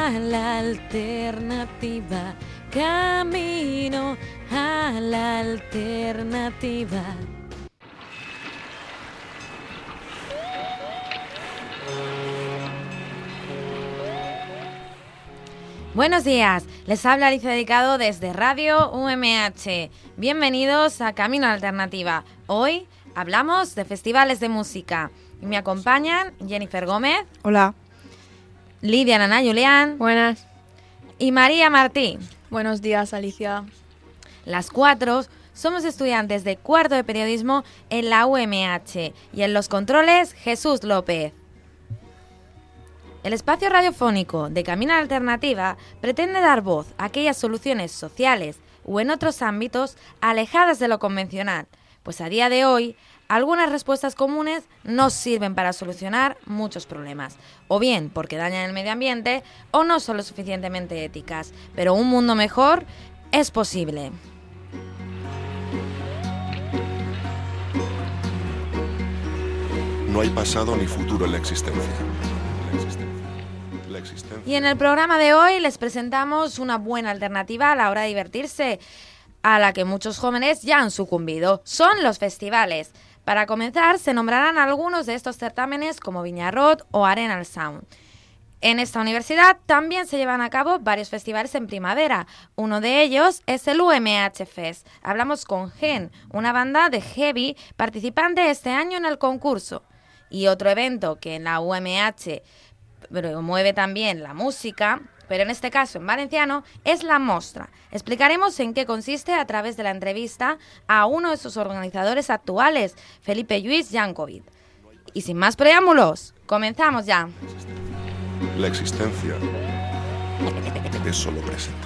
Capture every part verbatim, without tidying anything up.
a la alternativa, camino a la alternativa. Buenos días, les habla Alicia Dedicado desde Radio U M H. Bienvenidos a Camino a la Alternativa. Hoy hablamos de festivales de música y me acompañan Jennifer Gómez. Hola. Lidia Nana Julián. Buenas. Y María Martí. Buenos días, Alicia. Las cuatro somos estudiantes de cuarto de periodismo en la U M H y en los controles Jesús López. El espacio radiofónico de Camino a la Alternativa pretende dar voz a aquellas soluciones sociales o en otros ámbitos alejadas de lo convencional, pues a día de hoy algunas respuestas comunes no sirven para solucionar muchos problemas, o bien porque dañan el medio ambiente o no son lo suficientemente éticas, pero un mundo mejor es posible. No hay pasado ni futuro en la existencia. La existencia. Y en el programa de hoy les presentamos una buena alternativa a la hora de divertirse, a la que muchos jóvenes ya han sucumbido. Son los festivales. Para comenzar, se nombrarán algunos de estos certámenes como Viña Rock o Arenal Sound. En esta universidad también se llevan a cabo varios festivales en primavera. Uno de ellos es el U M H Fest. Hablamos con Gen, una banda de heavy participante este año en el concurso. Y otro evento que en la U M H promueve también la música, pero en este caso en valenciano, es la Mostra. Explicaremos en qué consiste a través de la entrevista a uno de sus organizadores actuales, Felipe Lluís Jankovic. Y sin más preámbulos, comenzamos ya. La existencia es solo presente.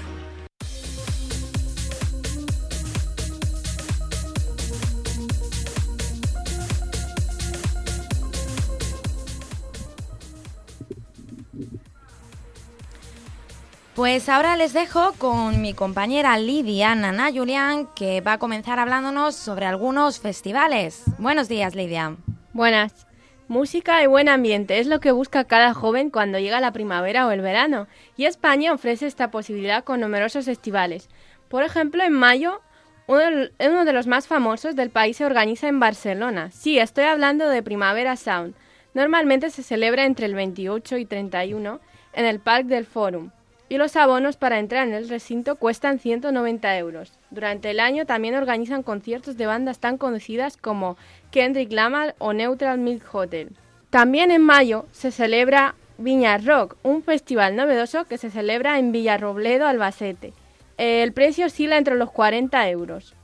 Pues ahora les dejo con mi compañera Lidia Nana Julián, que va a comenzar hablándonos sobre algunos festivales. Buenos días, Lidia. Buenas. Música y buen ambiente es lo que busca cada joven cuando llega la primavera o el verano, y España ofrece esta posibilidad con numerosos festivales. Por ejemplo, en mayo, uno de los más famosos del país se organiza en Barcelona. Sí, estoy hablando de Primavera Sound. Normalmente se celebra entre el veintiocho y treinta y uno en el Parc del Fòrum. Y los abonos para entrar en el recinto cuestan ciento noventa euros. Durante el año también organizan conciertos de bandas tan conocidas como Kendrick Lamar o Neutral Milk Hotel. También en mayo se celebra Viña Rock, un festival novedoso que se celebra en Villarrobledo, Albacete. El precio oscila entre los cuarenta euros.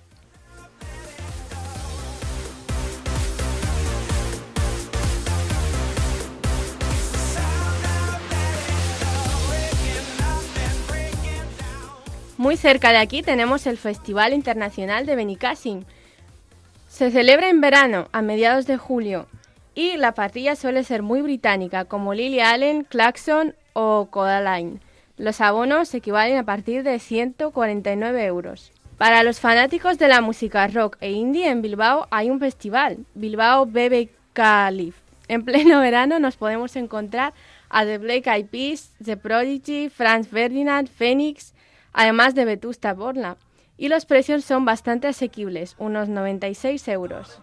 Muy cerca de aquí tenemos el Festival Internacional de Benicàssim. Se celebra en verano, a mediados de julio, y la parrilla suele ser muy británica, como Lily Allen, Claxon o Codaline. Los abonos equivalen a partir de ciento cuarenta y nueve euros. Para los fanáticos de la música rock e indie, en Bilbao hay un festival, Bilbao B B K Live. En pleno verano nos podemos encontrar a The Black Eyed Peas, The Prodigy, Franz Ferdinand, Phoenix, además de Vetusta Morla, y los precios son bastante asequibles, unos noventa y seis euros.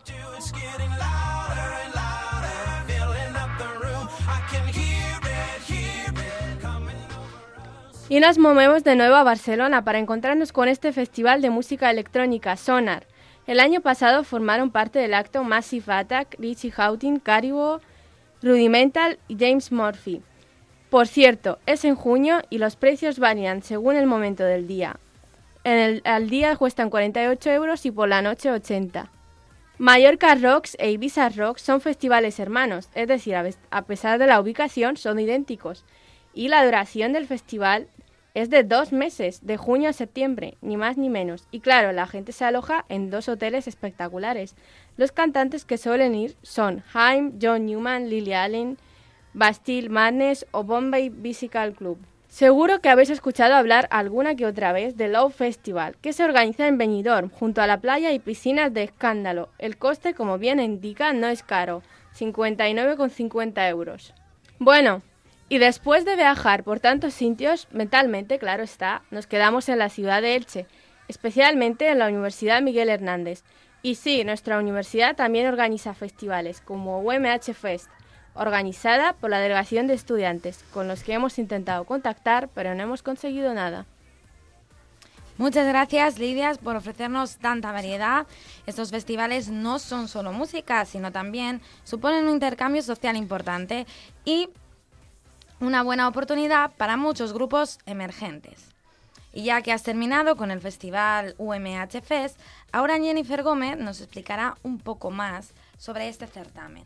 Y nos movemos de nuevo a Barcelona para encontrarnos con este festival de música electrónica, Sonar. El año pasado formaron parte del acto Massive Attack, Richie Houghton, Caribou, Rudimental y James Murphy. Por cierto, es en junio y los precios varían según el momento del día. En el, al día cuestan cuarenta y ocho euros y por la noche ochenta. Mallorca Rocks e Ibiza Rocks son festivales hermanos, es decir, a, a pesar de la ubicación son idénticos. Y la duración del festival es de dos meses, de junio a septiembre, ni más ni menos. Y claro, la gente se aloja en dos hoteles espectaculares. Los cantantes que suelen ir son Haim, John Newman, Lily Allen, Bastille Madness o Bombay Bicycle Club. Seguro que habéis escuchado hablar alguna que otra vez del Love Festival, que se organiza en Benidorm, junto a la playa y piscinas de Escándalo. El coste, como bien indica, no es caro, cincuenta y nueve con cincuenta euros. Bueno, Y después de viajar por tantos sitios, mentalmente, claro está, nos quedamos en la ciudad de Elche, especialmente en la Universidad Miguel Hernández. Y sí, nuestra universidad también organiza festivales, como U M H Fest, organizada por la Delegación de Estudiantes, con los que hemos intentado contactar, pero no hemos conseguido nada. Muchas gracias, Lidia, por ofrecernos tanta variedad. Estos festivales no son solo música, sino también suponen un intercambio social importante y una buena oportunidad para muchos grupos emergentes. Y ya que has terminado con el festival U M H Fest, ahora Jennifer Gómez nos explicará un poco más sobre este certamen.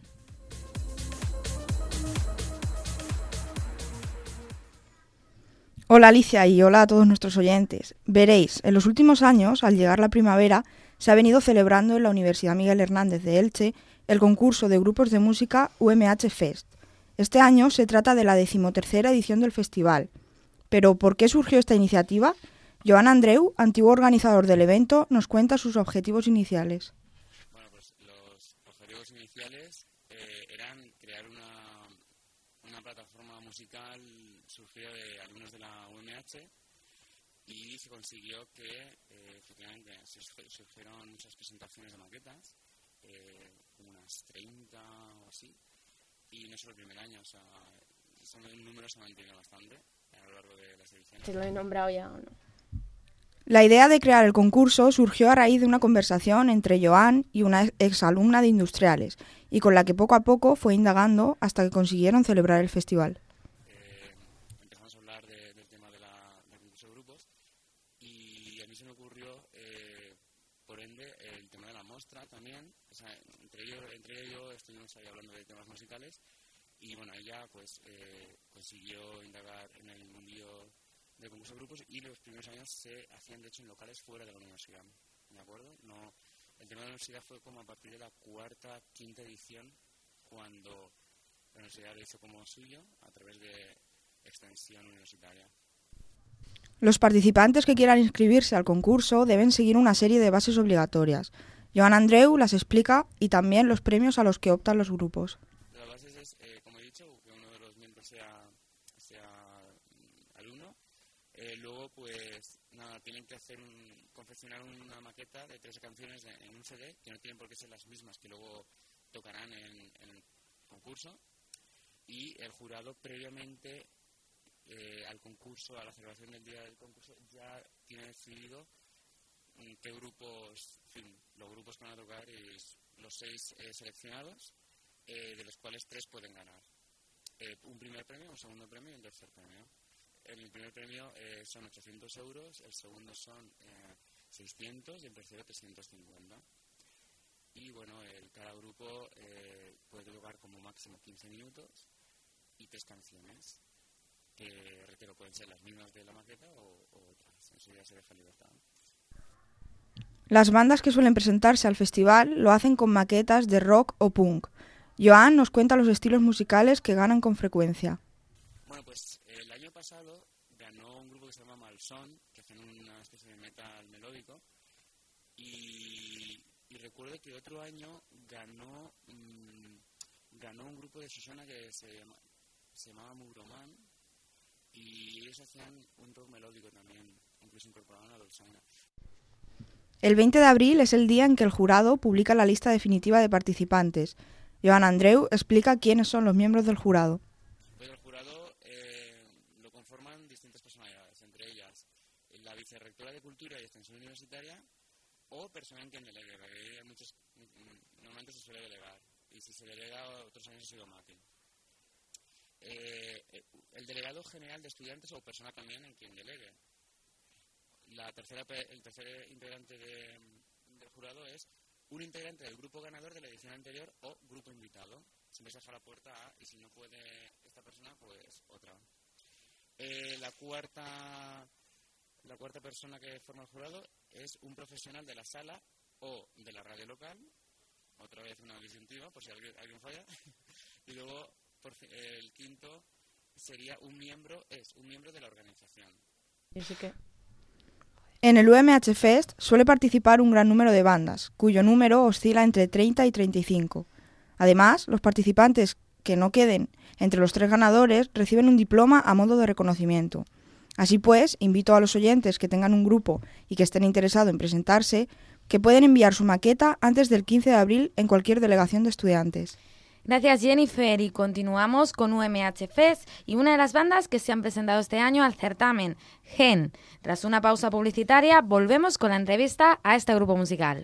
Hola Alicia y hola a todos nuestros oyentes. Veréis, en los últimos años, al llegar la primavera, se ha venido celebrando en la Universidad Miguel Hernández de Elche el concurso de grupos de música U M H Fest. Este año se trata de la decimotercera edición del festival. Pero, ¿por qué surgió esta iniciativa? Joan Andreu, antiguo organizador del evento, nos cuenta sus objetivos iniciales. Bueno, pues los objetivos iniciales eh, eran crear una, una plataforma musical surgida de alumnos de la U M H y se consiguió que eh, efectivamente surgieron muchas presentaciones de maquetas, eh, como unas treinta o así, y no solo el primer año, o sea, son, el número se ha mantenido bastante a lo largo de las ediciones. ¿Se lo he nombrado ya o no? La idea de crear el concurso surgió a raíz de una conversación entre Joan y una exalumna de Industriales, y con la que poco a poco fue indagando hasta que consiguieron celebrar el festival. Eh, empezamos a hablar de, del tema de la, del concurso de grupos y a mí se me ocurrió, eh, por ende, el tema de la muestra también. O sea, entre ellos, entre ellos yo estuvimos ahí hablando de temas musicales y bueno, ella pues eh, consiguió indagar en el mundillo de concurso de grupos y los primeros años se hacían de hecho en locales fuera de la universidad, ¿de acuerdo? No, el tema de la universidad fue como a partir de la cuarta, quinta edición cuando la universidad lo hizo como suyo a través de extensión universitaria. Los participantes que quieran inscribirse al concurso deben seguir una serie de bases obligatorias. Joan Andreu las explica y también los premios a los que optan los grupos. Las bases es, eh, como he dicho, que uno de los miembros sea, sea alumno. Eh, luego, pues, nada, tienen que hacer un, confeccionar una maqueta de tres canciones de, en un C D, que no tienen por qué ser las mismas que luego tocarán en, en el concurso. Y el jurado previamente eh, al concurso, a la celebración del día del concurso, ya tiene decidido qué grupos, en fin, los grupos que van a tocar y los seis eh, seleccionados, eh, de los cuales tres pueden ganar. Eh, un primer premio, un segundo premio y un tercer premio. El primer premio eh, son ochocientos euros, el segundo son eh, seiscientos y el tercero trescientos cincuenta. Y bueno, el, cada grupo eh, puede tocar como máximo quince minutos y tres canciones, que reitero, pueden ser las mismas de la maqueta o, o otras. Eso ya se deja libertad. Las bandas que suelen presentarse al festival lo hacen con maquetas de rock o punk. Joan nos cuenta los estilos musicales que ganan con frecuencia. Bueno, pues el año pasado ganó un grupo que se llama Malson, que hacen una especie de metal melódico, y, y recuerdo que otro año ganó mmm, ganó un grupo de Shoshana que se, llama, se llamaba Mugroman, y ellos hacían un rock melódico también, incluso incorporaban a Dolzaina. El veinte de abril es el día en que el jurado publica la lista definitiva de participantes. Joan Andreu explica quiénes son los miembros del jurado. Pues el jurado eh, lo conforman distintas personalidades, entre ellas la vicerrectora de Cultura y Extensión Universitaria o personal quien delegue, porque hay muchos, normalmente se suele delegar, y si se delega otros años ha sido Maki. Eh, el delegado general de estudiantes o persona también en quien delegue. La tercera, el tercer integrante de, del jurado es un integrante del grupo ganador de la edición anterior o grupo invitado. Siempre se deja la puerta A y si no puede esta persona, pues otra. Eh, la cuarta la cuarta persona que forma el jurado es un profesional de la sala o de la radio local. Otra vez una disyuntiva, por si alguien, alguien falla. Y luego, por fin, el quinto sería un miembro, es un miembro de la organización. Así que... En el U M H Fest suele participar un gran número de bandas, cuyo número oscila entre treinta y treinta y cinco. Además, los participantes que no queden entre los tres ganadores reciben un diploma a modo de reconocimiento. Así pues, invito a los oyentes que tengan un grupo y que estén interesados en presentarse, que pueden enviar su maqueta antes del quince de abril en cualquier delegación de estudiantes. Gracias, Jennifer, y continuamos con U M H Fest y una de las bandas que se han presentado este año al certamen, Gen. Tras una pausa publicitaria, volvemos con la entrevista a este grupo musical.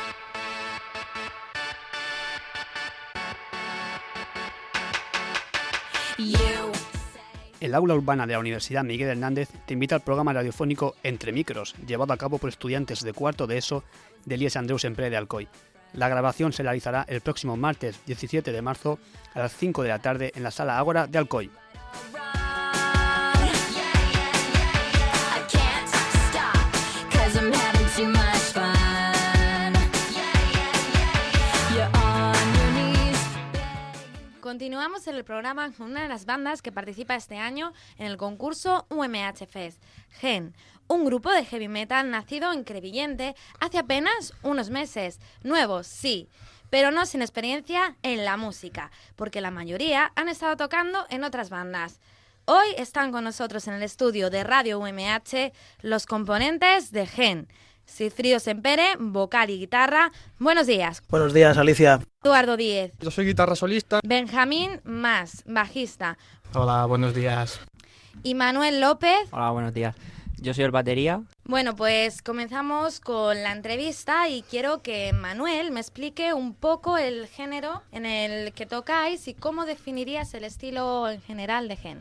El aula urbana de la Universidad Miguel Hernández te invita al programa radiofónico Entre Micros, llevado a cabo por estudiantes de cuarto de ESO de l'I E S Andreu Sempré de Alcoy. La grabación se realizará el próximo martes diecisiete de marzo a las cinco de la tarde en la Sala Ágora de Alcoy. Continuamos en el programa con una de las bandas que participa este año en el concurso U M H Fest, Gen, un grupo de heavy metal nacido en Crevillente hace apenas unos meses. Nuevos, sí, pero no sin experiencia en la música, porque la mayoría han estado tocando en otras bandas. Hoy están con nosotros en el estudio de Radio U M H los componentes de Gen. Sigfrido Sempere, vocal y guitarra. Buenos días. Buenos días, Alicia. Eduardo Díez. Yo soy guitarra solista. Benjamín Mas, bajista. Hola, buenos días. Y Manuel López. Hola, buenos días. Yo soy el batería. Bueno, pues comenzamos con la entrevista y quiero que Manuel me explique un poco el género en el que tocáis y cómo definirías el estilo en general de Gen.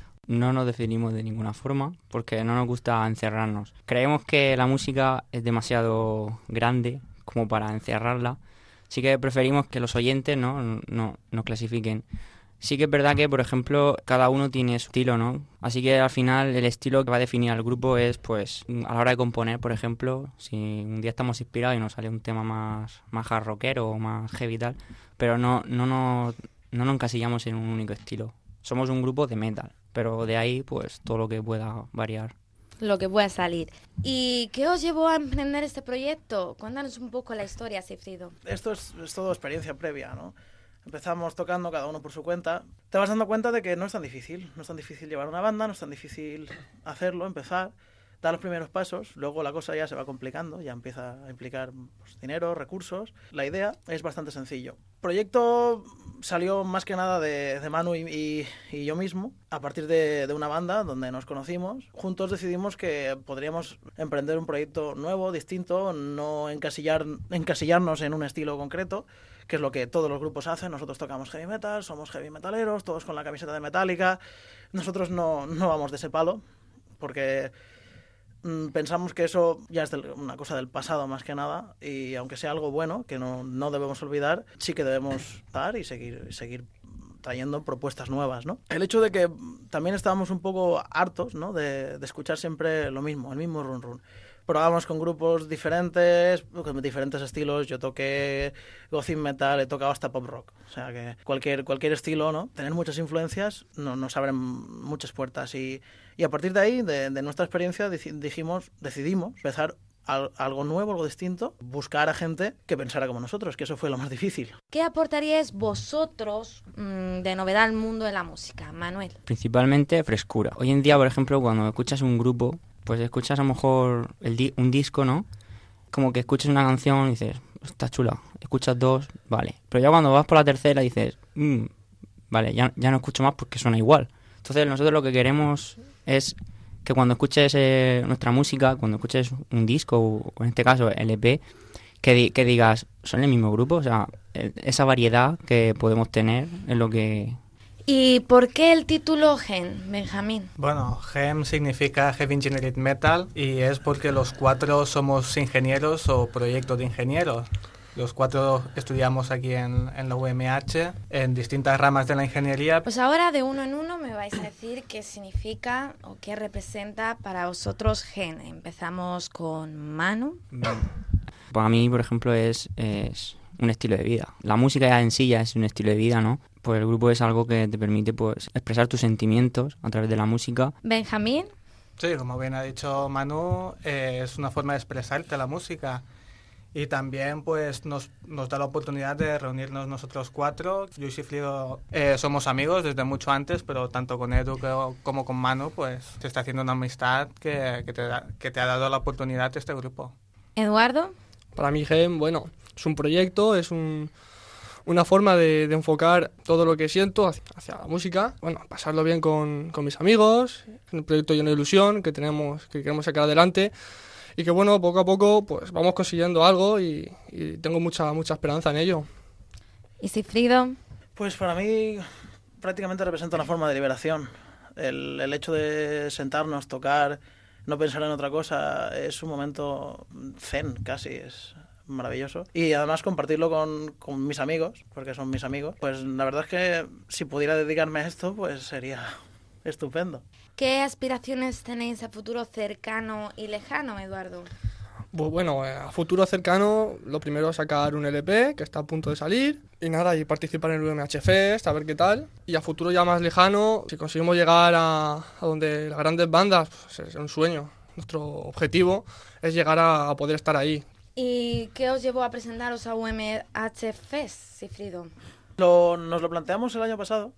No nos definimos de ninguna forma porque no nos gusta encerrarnos. Creemos que la música es demasiado grande como para encerrarla. Sí que preferimos que los oyentes no, no nos clasifiquen. Sí que es verdad que, por ejemplo, cada uno tiene su estilo, ¿no? Así que al final el estilo que va a definir al grupo es, pues, a la hora de componer, por ejemplo, si un día estamos inspirados y nos sale un tema más, más hard rockero o más heavy tal, pero no, no, no, no nos encasillamos en un único estilo. Somos un grupo de metal, pero de ahí, pues, todo lo que pueda variar. Lo que pueda salir. ¿Y qué os llevó a emprender este proyecto? Cuéntanos un poco la historia, Sigfrido. Esto es, es todo experiencia previa, ¿no? Empezamos tocando cada uno por su cuenta. Te vas dando cuenta de que no es tan difícil. No es tan difícil llevar una banda, no es tan difícil hacerlo, empezar, dar los primeros pasos. Luego la cosa ya se va complicando, ya empieza a implicar pues, dinero, recursos. La idea es bastante sencillo. El proyecto salió más que nada de, de Manu y, y, y yo mismo, a partir de, de una banda donde nos conocimos. Juntos decidimos que podríamos emprender un proyecto nuevo, distinto, no encasillar, encasillarnos en un estilo concreto, que es lo que todos los grupos hacen. Nosotros tocamos heavy metal, somos heavy metaleros, todos con la camiseta de Metallica. Nosotros no, no vamos de ese palo, porque mmm, pensamos que eso ya es del, una cosa del pasado más que nada, y aunque sea algo bueno, que no, no debemos olvidar, sí que debemos dar y seguir, seguir trayendo propuestas nuevas, ¿no? El hecho de que también estábamos un poco hartos, ¿no? de, de escuchar siempre lo mismo, el mismo run run. Probábamos con grupos diferentes, con diferentes estilos. Yo toqué gothic metal, he tocado hasta pop rock. O sea que cualquier, cualquier estilo, ¿no? Tener muchas influencias no, nos abren muchas puertas. Y, y a partir de ahí, de, de nuestra experiencia, dijimos, decidimos empezar al, algo nuevo, algo distinto, buscar a gente que pensara como nosotros, que eso fue lo más difícil. ¿Qué aportaríais vosotros mmm, de novedad al mundo de la música, Manuel? Principalmente frescura. Hoy en día, por ejemplo, cuando escuchas un grupo, pues escuchas a lo mejor el di- un disco, ¿no? Como que escuchas una canción y dices, está chula. Escuchas dos, vale. Pero ya cuando vas por la tercera dices, mmm, vale, ya, ya no escucho más porque suena igual. Entonces nosotros lo que queremos es que cuando escuches eh, nuestra música, cuando escuches un disco o, o en este caso el E P, que, di- que digas, son el mismo grupo. O sea, el, esa variedad que podemos tener es lo que... ¿Y por qué el título Gen, Benjamín? Bueno, Gen significa Heavy Engineered Metal y es porque los cuatro somos ingenieros o proyectos de ingenieros. Los cuatro estudiamos aquí en, en la U M H, en distintas ramas de la ingeniería. Pues ahora de uno en uno me vais a decir qué significa o qué representa para vosotros Gen. Empezamos con Manu. Para mí, por ejemplo, es, es un estilo de vida. La música ya en sí ya es un estilo de vida, ¿no? Pues el grupo es algo que te permite pues expresar tus sentimientos a través de la música. Benjamín. Sí, como bien ha dicho Manu, eh, es una forma de expresarte la música. Y también pues nos, nos da la oportunidad de reunirnos nosotros cuatro. Yo y Sigfrido eh, somos amigos desde mucho antes, pero tanto con Edu como con Manu pues se está haciendo una amistad que, que, te, da, que te ha dado la oportunidad este grupo. Eduardo. Para mí Gem, bueno, es un proyecto, es un, una forma de, de enfocar todo lo que siento hacia, hacia la música. Bueno, pasarlo bien con, con mis amigos, es un proyecto lleno de ilusión que, tenemos, que queremos sacar adelante. Y que bueno, poco a poco pues vamos consiguiendo algo y, y tengo mucha mucha esperanza en ello. ¿Y Sigfrido? Pues para mí prácticamente representa una forma de liberación. El, el hecho de sentarnos, tocar, no pensar en otra cosa, es un momento zen casi, es maravilloso. Y además compartirlo con, con mis amigos, porque son mis amigos, pues la verdad es que si pudiera dedicarme a esto, pues sería estupendo. ¿Qué aspiraciones tenéis a futuro cercano y lejano, Eduardo? Pues bueno, a futuro cercano, lo primero es sacar un L P que está a punto de salir y nada, y participar en el U M H Fest, a ver qué tal. Y a futuro ya más lejano, si conseguimos llegar a, a donde las grandes bandas, pues es un sueño. Nuestro objetivo es llegar a, a poder estar ahí. ¿Y qué os llevó a presentaros a U M H Fest, Sigfrido? Lo, nos lo planteamos el año pasado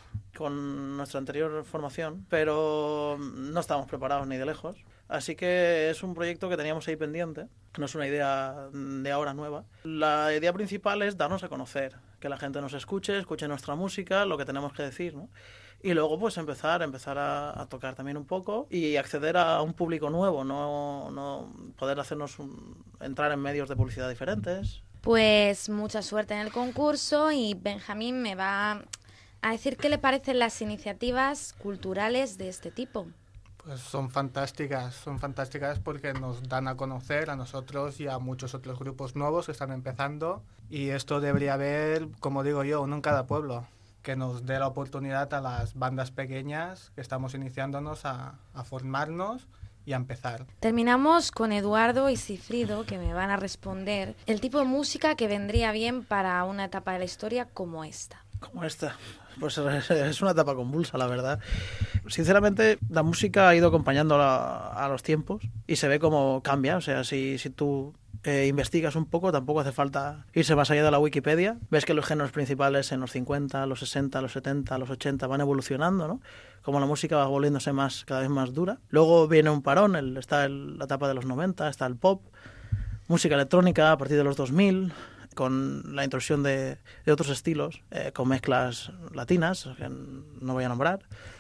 con nuestra anterior formación, pero no estábamos preparados ni de lejos. Así que es un proyecto que teníamos ahí pendiente, no es una idea de ahora nueva. La idea principal es darnos a conocer, que la gente nos escuche, escuche nuestra música, lo que tenemos que decir, ¿no? Y luego pues empezar, empezar a, a tocar también un poco y acceder a un público nuevo, no, no poder hacernos un, entrar en medios de publicidad diferentes. Pues mucha suerte en el concurso y Benjamín me va a decir qué le parecen las iniciativas culturales de este tipo. Pues son fantásticas, son fantásticas porque nos dan a conocer a nosotros y a muchos otros grupos nuevos que están empezando, y esto debería haber, como digo yo, uno en cada pueblo, que nos dé la oportunidad a las bandas pequeñas que estamos iniciándonos a, a formarnos y a empezar. Terminamos con Eduardo y Sigfrido, que me van a responder el tipo de música que vendría bien para una etapa de la historia como esta. Como esta. Pues es una etapa convulsa, la verdad. Sinceramente, la música ha ido acompañando a, a los tiempos y se ve cómo cambia. O sea, si, si tú eh, investigas un poco, tampoco hace falta irse más allá de la Wikipedia. Ves que los géneros principales en los cincuenta, los sesenta, los setenta, los ochenta van evolucionando, ¿no? Como la música va volviéndose más, cada vez más dura. Luego viene un parón, el, está el, la etapa de los noventa, está el pop, música electrónica a partir de los dos mil, con la intrusión de, de otros estilos, eh, con mezclas latinas, que no voy a nombrar.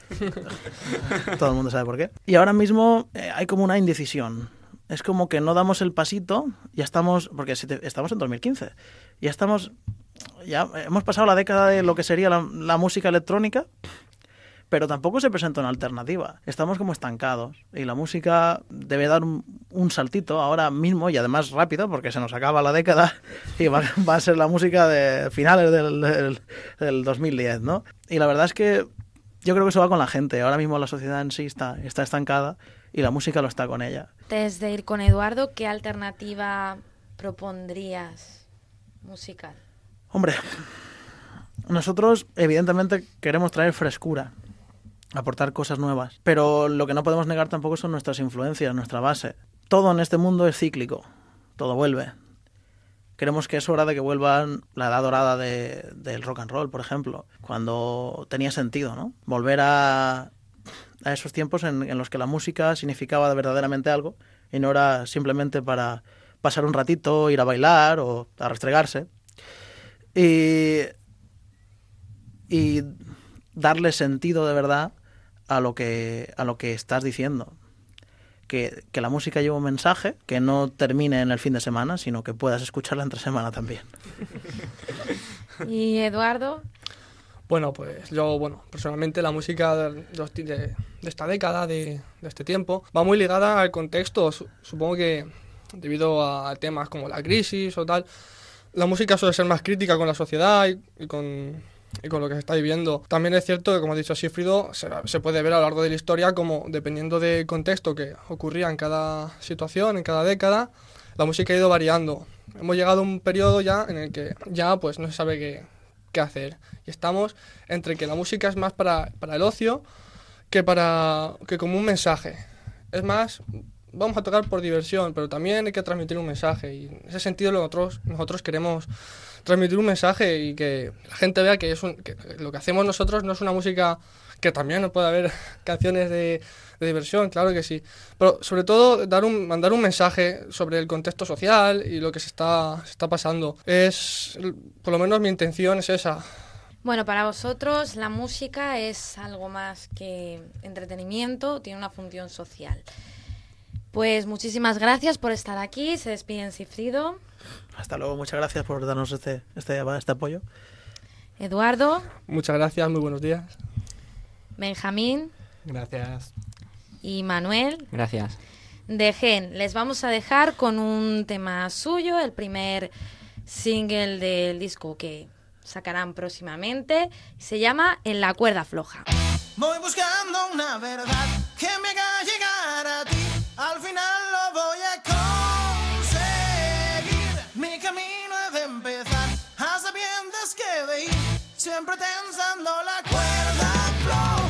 Todo el mundo sabe por qué. Y ahora mismo eh, hay como una indecisión. Es como que no damos el pasito, ya estamos, porque si te, estamos en dos mil quince, ya estamos, ya hemos pasado la década de lo que sería la, la música electrónica, pero tampoco se presenta una alternativa. Estamos como estancados y la música debe dar un, un saltito ahora mismo y además rápido, porque se nos acaba la década y va, va a ser la música de finales del, del, del dos mil diez, ¿no? Y la verdad es que yo creo que eso va con la gente. Ahora mismo la sociedad en sí está, está estancada y la música lo está con ella. Antes de ir con Eduardo, ¿qué alternativa propondrías musical? Hombre, nosotros evidentemente queremos traer frescura, aportar cosas nuevas, pero lo que no podemos negar tampoco son nuestras influencias, nuestra base. Todo en este mundo es cíclico, todo vuelve. Creemos que es hora de que vuelvan la edad dorada de, del rock and roll, por ejemplo, cuando tenía sentido, ¿no? Volver a, a esos tiempos en, en los que la música significaba verdaderamente algo y no era simplemente para pasar un ratito, ir a bailar o a restregarse. Y, y darle sentido de verdad a lo que a lo que estás diciendo, que, que la música lleva un mensaje que no termine en el fin de semana, sino que puedas escucharla entre semana también. ¿Y Eduardo? Bueno, pues yo, bueno, personalmente la música de, de, de esta década, de, de este tiempo, va muy ligada al contexto. Supongo que debido a temas como la crisis o tal, la música suele ser más crítica con la sociedad y, y con y con lo que se está viviendo. También es cierto que, como ha dicho Sigfrido, se, se puede ver a lo largo de la historia como, dependiendo del contexto que ocurría en cada situación, en cada década, la música ha ido variando. Hemos llegado a un periodo ya en el que ya pues no se sabe qué, qué hacer. Y estamos entre que la música es más para, para el ocio que, para, que como un mensaje. Es más vamos a tocar por diversión, pero también hay que transmitir un mensaje y en ese sentido nosotros, nosotros queremos transmitir un mensaje y que la gente vea que, es un, que lo que hacemos nosotros no es una música, que también no puede haber canciones de, de diversión, claro que sí, pero sobre todo dar un, mandar un mensaje sobre el contexto social y lo que se está, se está pasando. Es, por lo menos mi intención es esa. Bueno, para vosotros la música es algo más que entretenimiento, tiene una función social. Pues muchísimas gracias por estar aquí, se despiden Cifrido. Hasta luego, muchas gracias por darnos este, este, este apoyo. Eduardo. Muchas gracias, muy buenos días. Benjamín. Gracias. Y Manuel. Gracias. Dejen, les vamos a dejar con un tema suyo, el primer single del disco que sacarán próximamente, se llama En la cuerda floja. Voy buscando una verdad que me haga llegar a ti, al final lo voy a conseguir. Mi camino es de empezar, a sabiendas que de ir, siempre tensando la cuerda floja.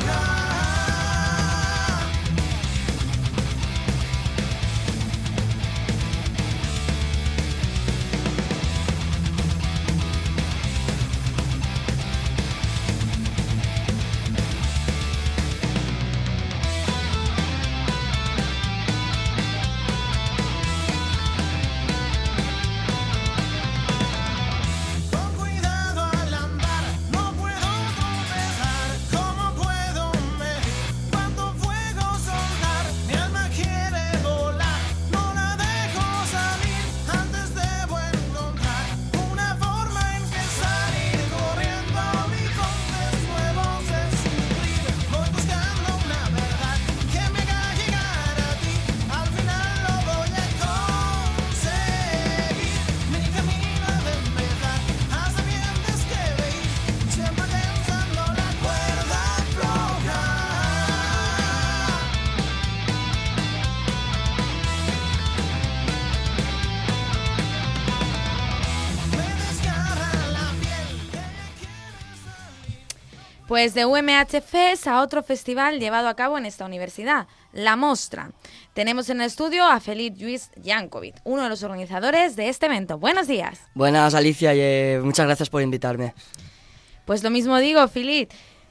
Pues de U M H Fest a otro festival llevado a cabo en esta universidad, La Mostra. Tenemos en el estudio a Felip Lluís Jankovic, uno de los organizadores de este evento. Buenos días. Buenas, Alicia, y eh, muchas gracias por invitarme. Pues lo mismo digo, Felip.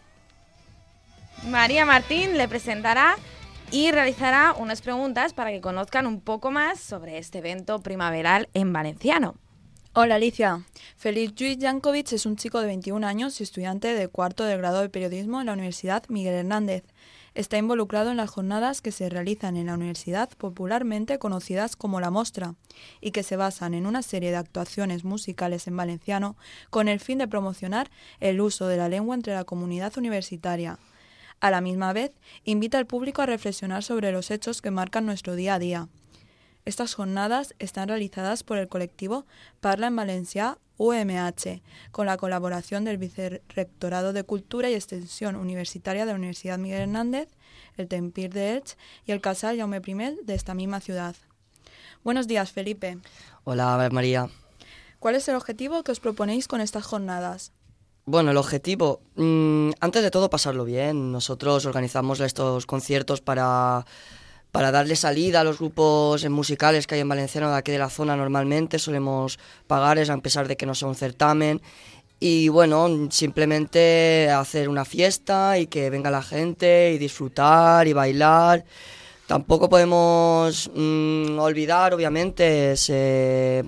María Martín le presentará y realizará unas preguntas para que conozcan un poco más sobre este evento primaveral en valenciano. Hola Alicia, Felip Lluís Jankovic es un chico de veintiún años y estudiante de cuarto de grado de periodismo en la Universidad Miguel Hernández. Está involucrado en las jornadas que se realizan en la universidad, popularmente conocidas como La Mostra, y que se basan en una serie de actuaciones musicales en valenciano con el fin de promocionar el uso de la lengua entre la comunidad universitaria. A la misma vez, invita al público a reflexionar sobre los hechos que marcan nuestro día a día. Estas jornadas están realizadas por el colectivo Parla en Valencià U M H, con la colaboración del Vicerrectorado de Cultura y Extensión Universitaria de la Universidad Miguel Hernández, el Tempir de Elx y el Casal Jaume I de esta misma ciudad. Buenos días, Felipe. Hola, María. ¿Cuál es el objetivo que os proponéis con estas jornadas? Bueno, el objetivo, mmm, antes de todo pasarlo bien. Nosotros organizamos estos conciertos para... para darle salida a los grupos musicales que hay en valenciano de aquí de la zona. Normalmente solemos pagarles a pesar de que no sea un certamen y bueno, simplemente hacer una fiesta y que venga la gente y disfrutar y bailar. Tampoco podemos mmm, olvidar obviamente ese,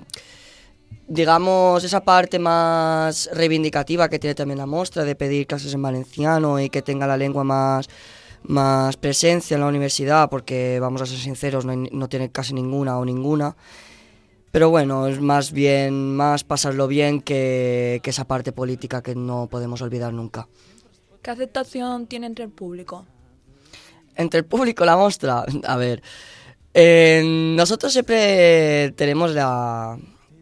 digamos, esa parte más reivindicativa que tiene también la Mostra de pedir clases en valenciano y que tenga la lengua más más presencia en la universidad, porque vamos a ser sinceros, no, hay, no tiene casi ninguna o ninguna, pero bueno, es más bien más pasarlo bien que, que esa parte política que no podemos olvidar nunca. ¿Qué aceptación tiene entre el público? Entre el público la Mostra, a ver, eh, nosotros siempre tenemos la,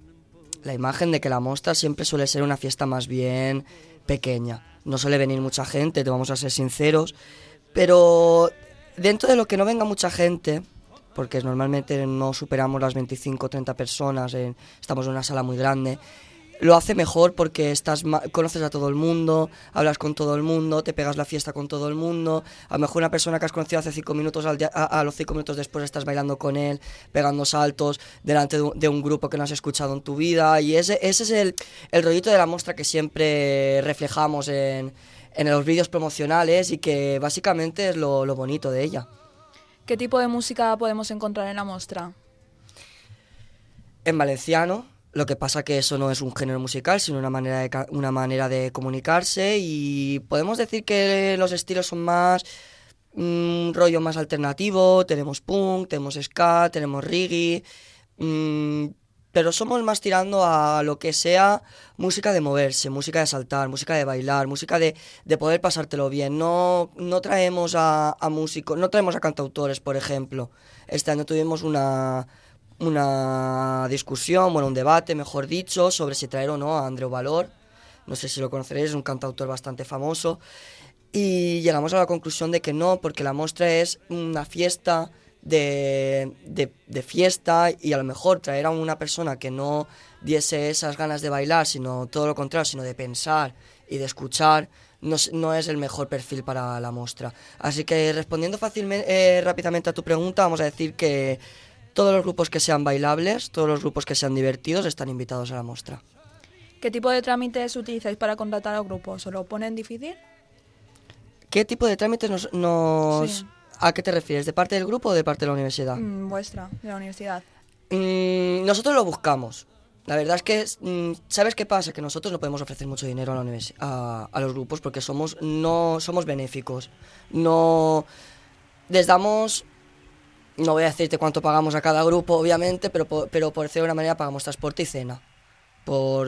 la imagen de que la Mostra siempre suele ser una fiesta más bien pequeña, no suele venir mucha gente, te vamos a ser sinceros. Pero dentro de lo que no venga mucha gente, porque normalmente no superamos las veinticinco o treinta personas, en, estamos en una sala muy grande, lo hace mejor porque estás ma- conoces a todo el mundo, hablas con todo el mundo, te pegas la fiesta con todo el mundo. A lo mejor una persona que has conocido hace cinco minutos, al día, a, a los cinco minutos después estás bailando con él, pegando saltos delante de un, de un grupo que no has escuchado en tu vida. Y ese, ese es el, el rollito de la muestra que siempre reflejamos en, en los vídeos promocionales y que básicamente es lo, lo bonito de ella. ¿Qué tipo de música podemos encontrar en la muestra? En valenciano. Lo que pasa que eso no es un género musical, sino una manera de, ca- una manera de comunicarse, y podemos decir que los estilos son más un mm, rollo más alternativo. Tenemos punk, tenemos ska, tenemos reggae, mmm, pero somos más tirando a lo que sea música de moverse, música de saltar, música de bailar, música de, de poder pasártelo bien. No, no traemos a, a músicos, no traemos a cantautores, por ejemplo. Este año tuvimos una... una discusión, bueno, un debate, mejor dicho, sobre si traer o no a Andreu Valor. No sé si lo conoceréis, es un cantautor bastante famoso. Y llegamos a la conclusión de que no, porque la muestra es una fiesta de, de, de fiesta, y a lo mejor traer a una persona que no diese esas ganas de bailar, sino todo lo contrario, sino de pensar y de escuchar, no, no es el mejor perfil para la muestra. Así que respondiendo fácilmente, eh, rápidamente a tu pregunta, vamos a decir que todos los grupos que sean bailables, todos los grupos que sean divertidos están invitados a la muestra. ¿Qué tipo de trámites utilizáis para contratar a grupos? ¿Os lo ponen difícil? ¿Qué tipo de trámites nos...? nos... Sí. ¿A qué te refieres? ¿De parte del grupo o de parte de la universidad? Mm, vuestra, de la universidad. Mm, nosotros lo buscamos. La verdad es que, mm, ¿sabes qué pasa? Que nosotros no podemos ofrecer mucho dinero a, la universi- a, a los grupos porque somos, no, somos benéficos. No les damos... No voy a decirte cuánto pagamos a cada grupo, obviamente, pero, por, pero por decirlo de una manera pagamos transporte y cena. Por,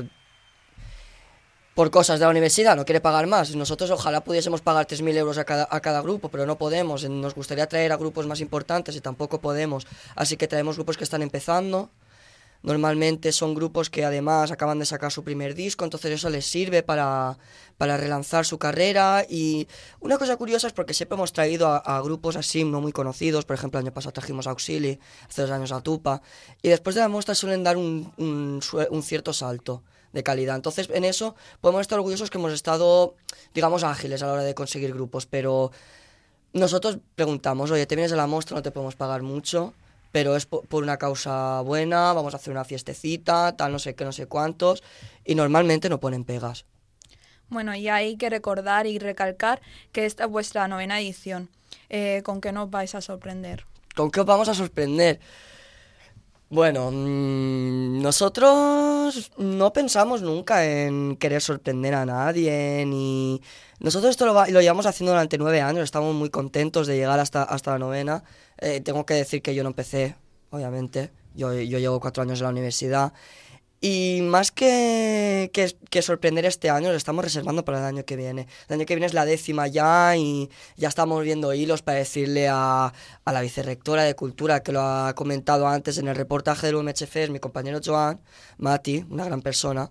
por cosas de la universidad, no quiere pagar más. Nosotros ojalá pudiésemos pagar tres mil euros a cada, a cada grupo, pero no podemos. Nos gustaría traer a grupos más importantes y tampoco podemos. Así que traemos grupos que están empezando. Normalmente son grupos que además acaban de sacar su primer disco, entonces eso les sirve para, para relanzar su carrera. Y una cosa curiosa es porque siempre hemos traído a, a grupos así no muy conocidos. Por ejemplo, el año pasado trajimos a Auxili, hace dos años a Tupa, y después de la muestra suelen dar un, un, un cierto salto de calidad. Entonces en eso podemos estar orgullosos que hemos estado, digamos, ágiles a la hora de conseguir grupos, pero nosotros preguntamos, oye, te vienes a la muestra, no te podemos pagar mucho, pero es por una causa buena, vamos a hacer una fiestecita, tal, no sé qué, no sé cuántos, y normalmente no ponen pegas. Bueno, y hay que recordar y recalcar que esta es vuestra novena edición. Eh, ¿Con qué nos vais a sorprender? ¿Con qué os vamos a sorprender? Bueno, mmm, nosotros no pensamos nunca en querer sorprender a nadie, ni... Nosotros esto lo, va, lo llevamos haciendo durante nueve años, estamos muy contentos de llegar hasta, hasta la novena. Eh, tengo que decir que yo no empecé, obviamente, yo, yo llevo cuatro años en la universidad. Y más que, que, que sorprender este año, lo estamos reservando para el año que viene. El año que viene es la décima ya y ya estamos viendo hilos para decirle a, a la vicerrectora de Cultura, que lo ha comentado antes en el reportaje del U M H Fest, mi compañero Joan, Mati, una gran persona.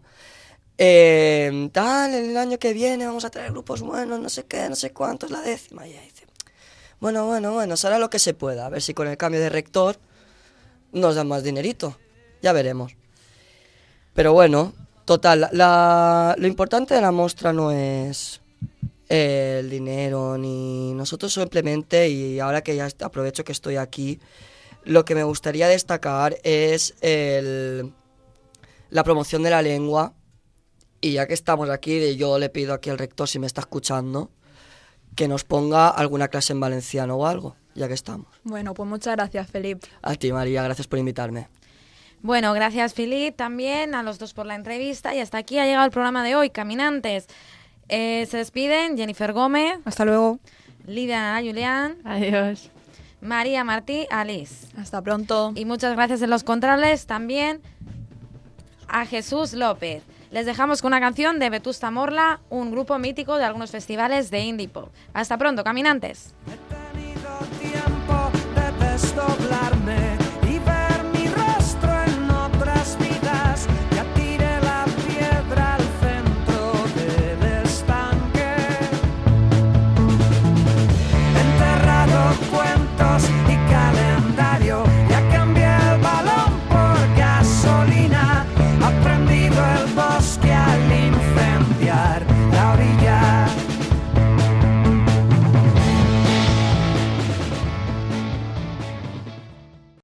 Eh, tal, el año que viene vamos a traer grupos buenos, no sé qué, no sé cuántos, la décima. Y ella dice, bueno, bueno, bueno, será lo que se pueda. A ver si con el cambio de rector nos dan más dinerito. Ya veremos. Pero bueno, total, la, lo importante de la muestra no es el dinero, ni nosotros simplemente, y ahora que ya aprovecho que estoy aquí, lo que me gustaría destacar es el, la promoción de la lengua. Y ya que estamos aquí, yo le pido aquí al rector, si me está escuchando, que nos ponga alguna clase en valenciano o algo, ya que estamos. Bueno, pues muchas gracias, Felipe. A ti, María, gracias por invitarme. Bueno, gracias, Filip, también a los dos por la entrevista. Y hasta aquí ha llegado el programa de hoy, Caminantes. Eh, se despiden Jennifer Gómez. Hasta luego. Lidia Julián. Adiós. María Martí, Alice. Hasta pronto. Y muchas gracias en los controles también a Jesús López. Les dejamos con una canción de Vetusta Morla, un grupo mítico de algunos festivales de indie pop. Hasta pronto, caminantes. He tenido tiempo de desdoblar